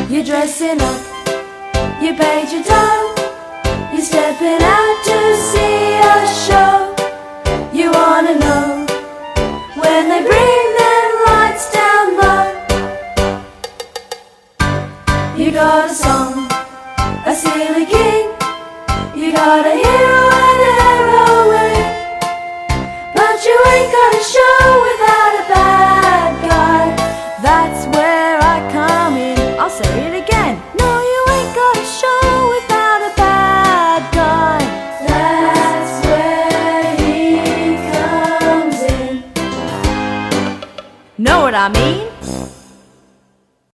You're dressing up, you paid your dough, you're stepping out to see a show. You wanna know when they bring them lights down low. You got a song, a silly king, you got a hero and a heroine, but you ain't got a show without a bad guy. That's where I come in. I'll say it again. No, you ain't got a show without a bad guy. That's where he comes in. Know what I mean?